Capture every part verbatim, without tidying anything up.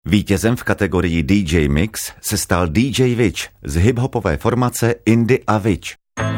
Vítězem v kategorii D J Mix se stal D J Witch z hiphopové formace Indy a Witch.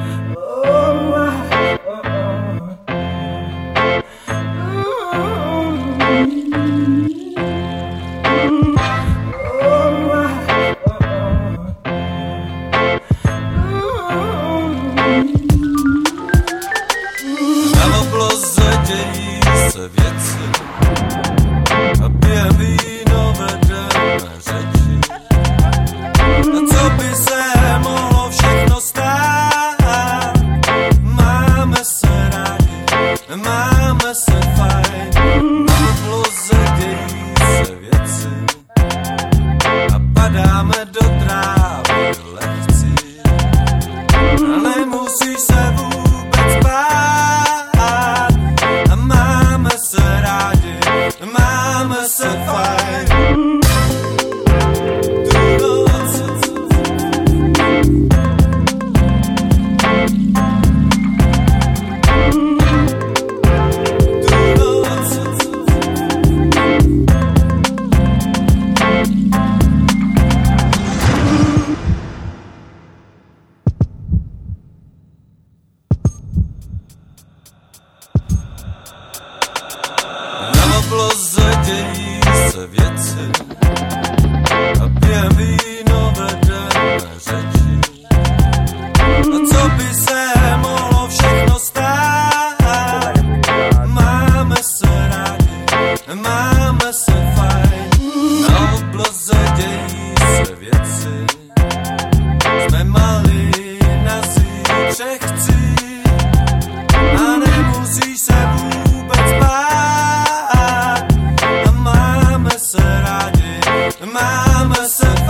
Na obloze dějí se věci a během víno vedeme řeči. A co by se mohlo všechno stát? Máme se rádi, máme se fajn. Na obloze dějí se věci a padáme do trávy lehci. A nemusí se vůbec bát. A máme se rádi, máme se fajn. Tu noc Tu noc Na obloze dějí se věci a během víno vedeme řeči. A co by se mohlo všechno stát? Máme se rádi, máme se fajn. Na obloze dějí se věci, jsme malí, nazí, křehcí a nemusíš se vůbec bát. A máme se rádi, máme se